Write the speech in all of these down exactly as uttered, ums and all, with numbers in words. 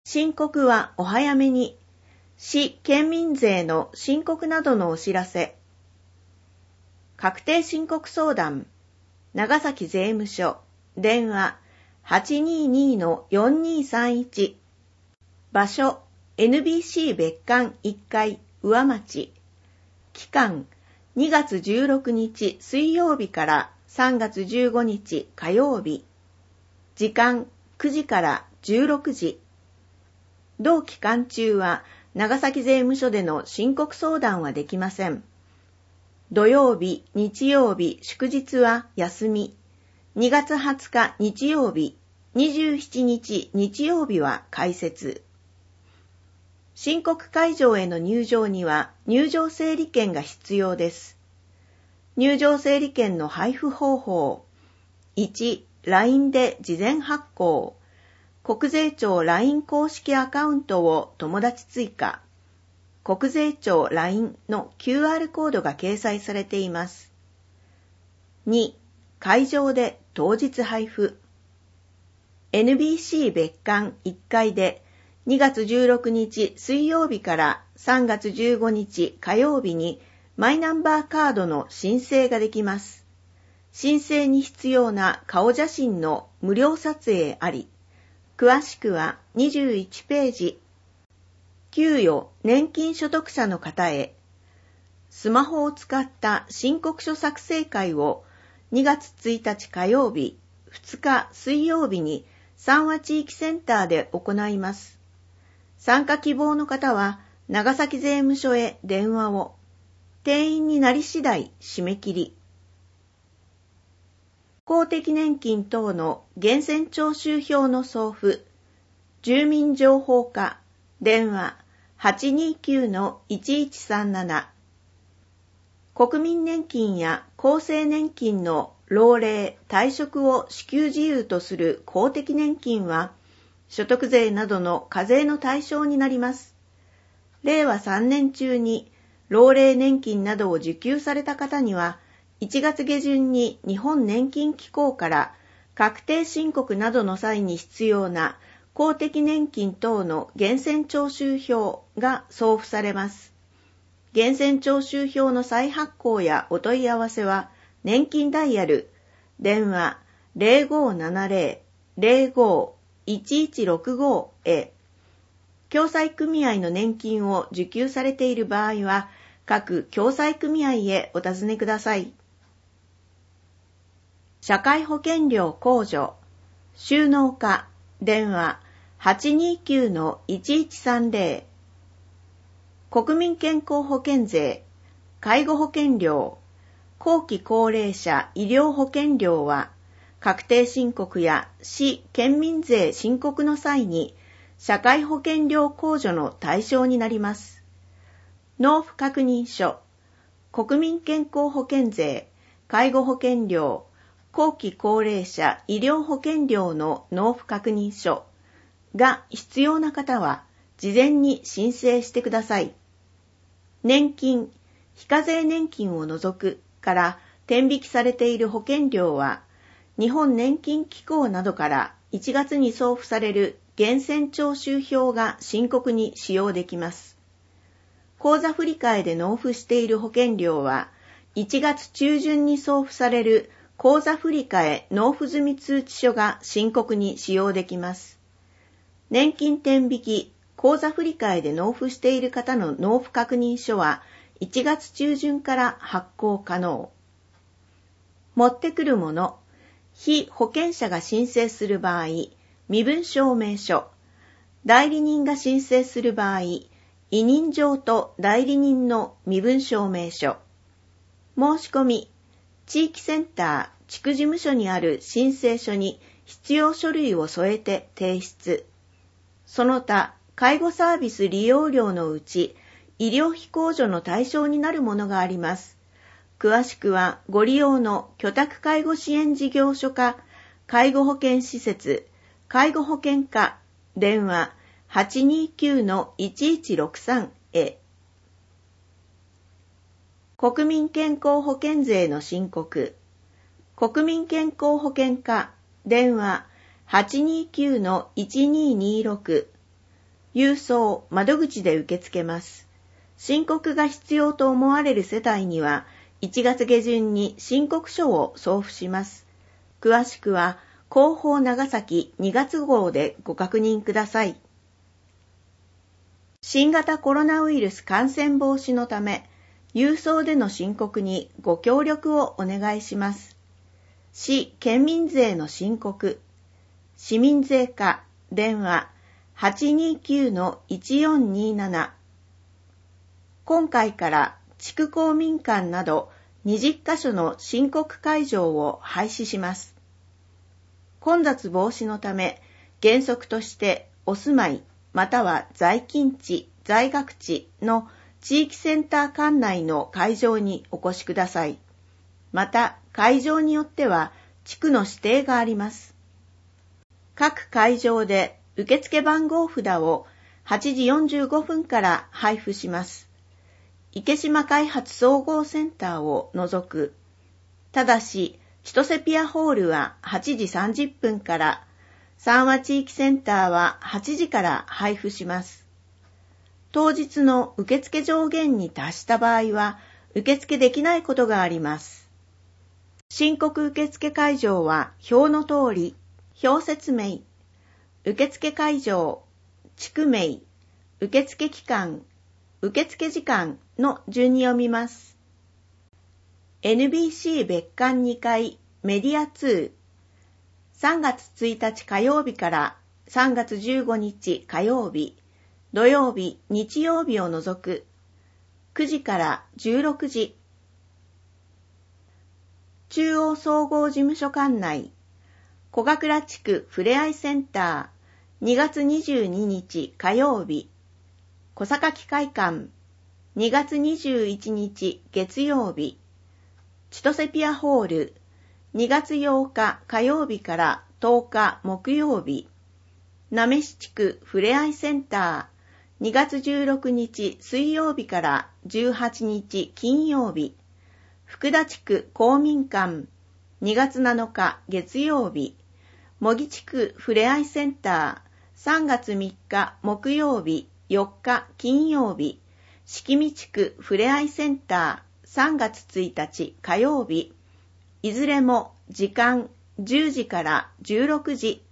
申告はお早めに。市県民税の申告などのお知らせ。確定申告相談。長崎税務署。電話 はちにーにーのよんにーさんいち。場所 エヌビーシー 別館いっかい上町。期間にがつじゅうろくにち水曜日からさんがつじゅうごにち火曜日。時間くじからじゅうろくじ。同期間中は長崎税務署での申告相談はできません。土曜日、日曜日、祝日は休み。にがつはつか日曜日、にじゅうしちにち日曜日は開設。申告会場への入場には入場整理券が必要です。入場整理券の配布方法。いち、ライン で事前発行。国税庁 ライン 公式アカウントを友達追加。国税庁 ライン の キューアール コードが掲載されています。に、会場で当日配布。エヌビーシー 別館いっかいでにがつじゅうろくにち水曜日からさんがつじゅうごにち火曜日にマイナンバーカードの申請ができます。申請に必要な顔写真の無料撮影あり。詳しくはにじゅういちページ。給与・年金所得者の方へ。スマホを使った申告書作成会をにがつついたち火曜日、ふつか水曜日に三和地域センターで行います。参加希望の方は長崎税務署へ電話を。定員になり次第締め切り。公的年金等の源泉徴収票の送付。住民情報課。電話 はちにーきゅうのいちいちさんなな。国民年金や厚生年金の老齢・退職を支給事由とする公的年金は、所得税などの課税の対象になります。れいわさんねん中に老齢年金などを受給された方には、いちがつげじゅんに日本年金機構から確定申告などの際に必要な公的年金等の源泉徴収票が送付されます。源泉徴収票の再発行やお問い合わせは、年金ダイヤル、電話 ゼロごーななゼロ ゼロごー いちいちろくご へ。共済組合の年金を受給されている場合は、各共済組合へお尋ねください。社会保険料控除、収納課、電話 はちにーきゅうのいちいちさんゼロ。国民健康保険税、介護保険料、後期高齢者医療保険料は、確定申告や市県民税申告の際に、社会保険料控除の対象になります。納付確認書、国民健康保険税、介護保険料、後期高齢者医療保険料の納付確認書が必要な方は事前に申請してください。年金、非課税年金を除くから天引きされている保険料は日本年金機構などからいちがつに送付される源泉徴収票が申告に使用できます。口座振替で納付している保険料はいちがつ中旬に送付される口座振替納付済通知書が申告に使用できます。年金天引き、口座振替で納付している方の納付確認書はいちがつ中旬から発行可能。持ってくるもの、被保険者が申請する場合、身分証明書、代理人が申請する場合、委任状と代理人の身分証明書。申し込み、地域センター、地区事務所にある申請書に必要書類を添えて提出。その他、介護サービス利用料のうち、医療費控除の対象になるものがあります。詳しくは、ご利用の居宅介護支援事業所か、介護保険施設、介護保険課、電話 はちにーきゅうのいちいちろくさん へ。国民健康保険税の申告。国民健康保険課、電話 はちにーきゅうのいちにーにーろく。 郵送窓口で受け付けます。申告が必要と思われる世帯には、いちがつ下旬に申告書を送付します。詳しくは、広報長崎にがつ号でご確認ください。新型コロナウイルス感染防止のため、郵送での申告にご協力をお願いします。市県民税の申告、市民税課、電話 はちにきゅうのいちよんになな。今回から地区公民館などにじゅっかしょの申告会場を廃止します。混雑防止のため、原則としてお住まいまたは在勤地、在学地の地域センター館内の会場にお越しください。また、会場によっては地区の指定があります。各会場で受付番号札をはちじよんじゅうごふんから配布します。池島開発総合センターを除く。ただし、千歳ピアホールははちじさんじゅっぷんから、三和地域センターははちじから配布します。当日の受付上限に達した場合は、受付できないことがあります。申告受付会場は表の通り、表説明、受付会場、地区名、受付期間、受付時間の順に読みます。エヌビーシー 別館にかいメディアツー、さんがつついたち火曜日からさんがつじゅうごにち火曜日、土曜日、日曜日を除く、くじからじゅうろくじ。中央総合事務所管内、小ヶ倉地区ふれあいセンター、にがつにじゅうににち火曜日、小榊会館、にがつにじゅういちにち月曜日、千歳ピアホール、にがつようか火曜日からとおか木曜日、なめし地区ふれあいセンター、にがつじゅうろくにち水曜日からじゅうはちにち金曜日、福田地区公民館、にがつなのか月曜日、茂木地区ふれあいセンター、さんがつみっか木曜日、よっか金曜日、敷見地区ふれあいセンター、さんがつついたち火曜日、いずれも時間じゅうじからじゅうろくじ。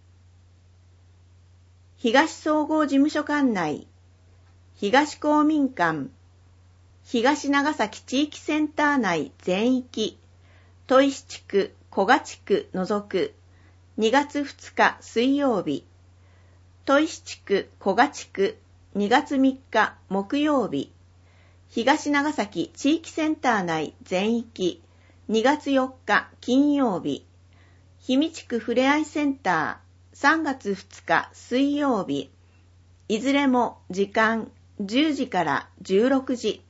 東総合事務所管内、東公民館、東長崎地域センター内全域、砥石地区、古賀地区除く、にがつふつか水曜日、砥石地区、古賀地区、にがつみっか木曜日、東長崎地域センター内全域、にがつよっか金曜日、氷見地区ふれあいセンター、さんがつふつか水曜日、いずれも時間じゅうじからじゅうろくじ。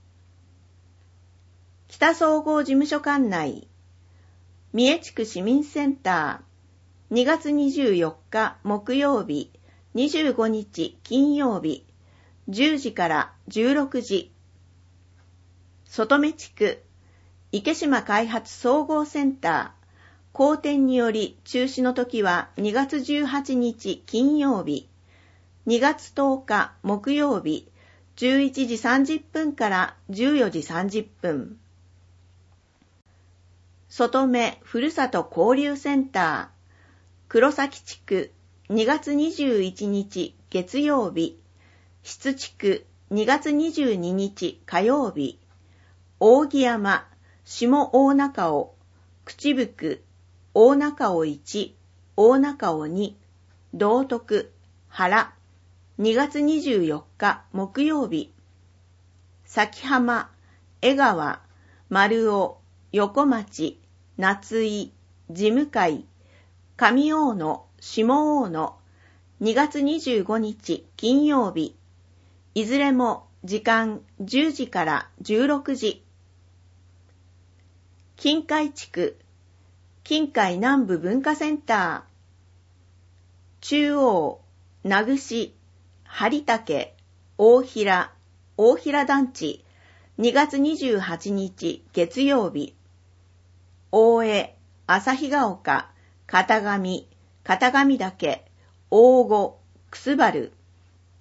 北総合事務所管内、三重地区市民センター、にがつにじゅうよっか木曜日、にじゅうごにち金曜日、じゅうじからじゅうろくじ。外目地区、池島開発総合センター、荒天により中止の時はにがつじゅうはちにち金曜日、にがつとおか木曜日、じゅういちじさんじゅっぷんからじゅうよじさんじゅっぷん。外目ふるさと交流センター、黒崎地区、にがつにじゅういちにち月曜日、質地区、にがつにじゅうににち火曜日、扇山、下大中尾、口福、大中尾いち、大中尾に、道徳、原、にがつにじゅうよっか木曜日、崎浜、江川、丸尾、横町、夏井、事務会、上大野、下大野、にがつにじゅうごにち金曜日、いずれも時間じゅうじからじゅうろくじ。近海地区、近海南部文化センター、中央、名串、張竹、大平、大平団地、にがつにじゅうはちにち月曜日、大江、旭ヶ丘、片上、片上岳、大子、くすばる、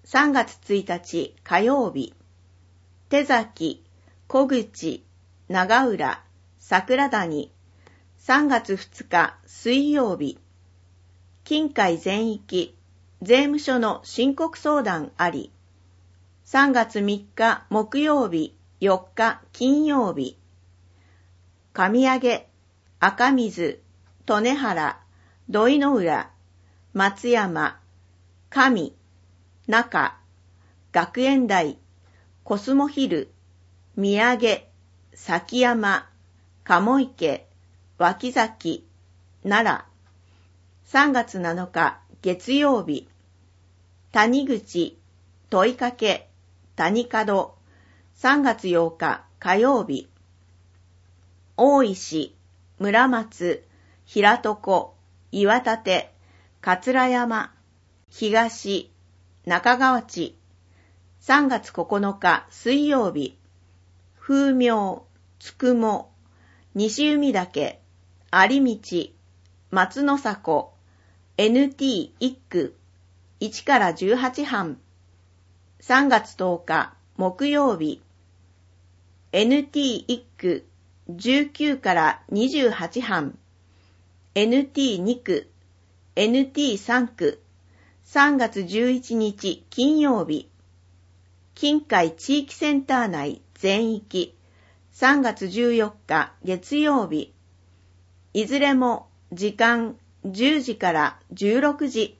さんがつついたち火曜日、手崎、小口、長浦、桜谷、さんがつふつか水曜日、近海全域、税務署の申告相談あり、さんがつみっか木曜日、よっか金曜日、上上、赤水、利根原、土井の浦、松山、上、中、学園大、コスモヒル、三上、崎山、鴨池、脇崎、奈良、さんがつなのか月曜日、谷口、問いかけ、谷門、さんがつようか火曜日、大石、村松、平床、岩立、桂山、東、中川地、さんがつここのか水曜日、風明、つくも、西海岳、有道、松の迫、エヌティーいっく、いちからじゅうはちはん、さんがつとおか木曜日、エヌティーいっく、じゅうきゅうからにじゅうはちはん、エヌティーにく、エヌティーさんく、さんがつじゅういちにち金曜日、近海地域センター内全域、さんがつじゅうよっか月曜日、いずれも時間じゅうじからじゅうろくじ。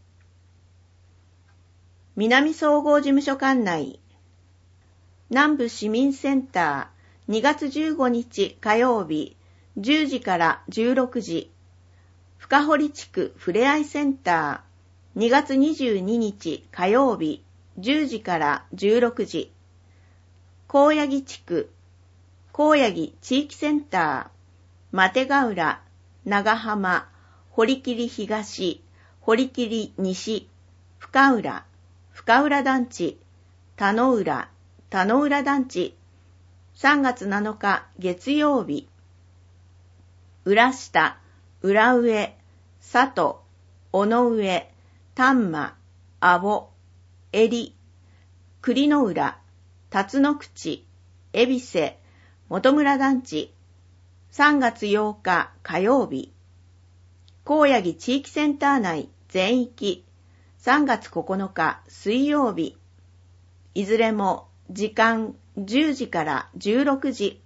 南総合事務所管内、南部市民センターにがつじゅうごにち火曜日じゅうじからじゅうろくじ、深堀地区ふれあいセンターにがつにじゅうににち火曜日じゅうじからじゅうろくじ、高八木地区高八木地域センター又ヶ浦、長浜、堀切東、堀切西、深浦、深浦団地、田野浦、田野浦団地、さんがつなのか月曜日、浦下、浦上、佐渡、尾上、丹波、阿保、襟、栗の浦、辰野口、恵比寿、本村団地、さんがつようか火曜日、高八木地域センター内全域、さんがつここのか水曜日、いずれも時間じゅうじからじゅうろくじ。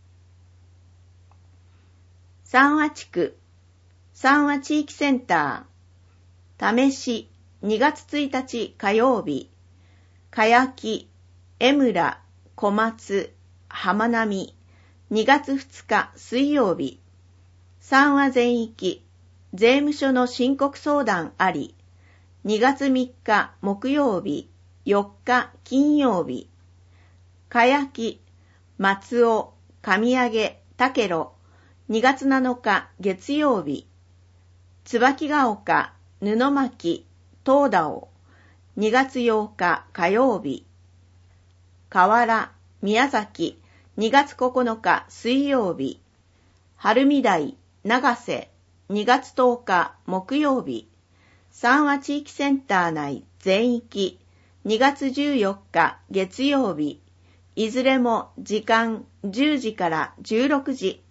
三和地区、三和地域センター、試しにがつついたち火曜日、かやき、江村、小松、浜波、にがつふつか水曜日、三和全域、税務署の申告相談あり、にがつみっか木曜日、よっか金曜日、かやき、松尾、上上、たけろ、にがつなのか月曜日、椿ヶ丘、布巻、東田尾、にがつようか火曜日、河原、宮崎、にがつここのか水曜日、晴海台、長瀬、にがつとおか木曜日、三和地域センター内全域、にがつじゅうよっか月曜日、いずれも時間じゅうじからじゅうろくじ。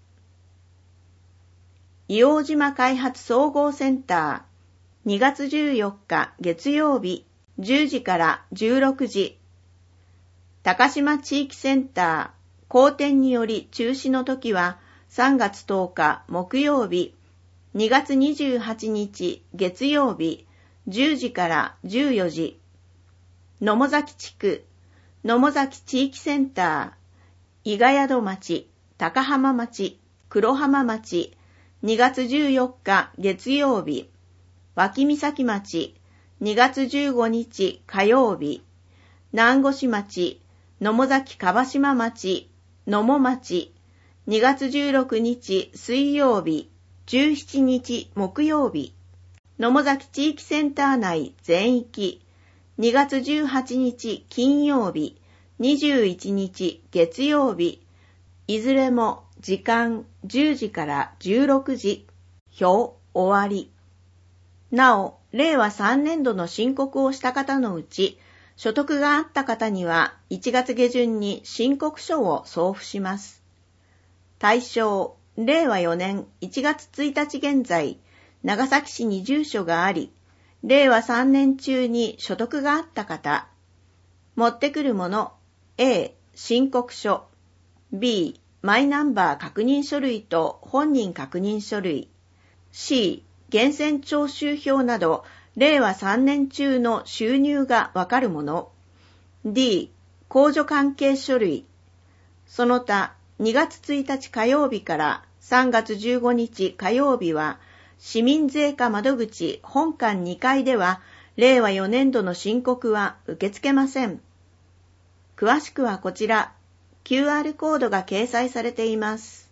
硫黄島開発総合センター、にがつじゅうよっか月曜日、じゅうじからじゅうろくじ。高島地域センター、荒天により中止の時はさんがつとおか木曜日、にがつにじゅうはちにち月曜日、じゅうじからじゅうよじ。野母崎地区、野母崎地域センター、伊賀宿町、高浜町、黒浜町、にがつじゅうよっか月曜日、脇岬町、にがつじゅうごにち火曜日、南越町、野母崎川島町、野母町、にがつじゅうろくにち水曜日、じゅうしちにち木曜日、野母崎地域センター内全域、にがつじゅうはちにち金曜日、にじゅういちにち月曜日、いずれも時間じゅうじからじゅうろくじ。表終わり。なお、 れいわさんねんどの申告をした方のうち、所得があった方にはいちがつげじゅんに申告書を送付します。対象、れいわよねんいちがつついたち現在、長崎市に住所があり、れいわさんねん中に所得があった方。持ってくるもの、A、申告書、B、マイナンバー確認書類と本人確認書類、C、源泉徴収票など、れいわさんねん中の収入がわかるもの、D、控除関係書類、その他、にがつついたち火曜日からさんがつじゅうごにち火曜日は、市民税課窓口本館にかいでは、れいわよねんどの申告は受け付けません。詳しくはこちら、キューアール コードが掲載されています。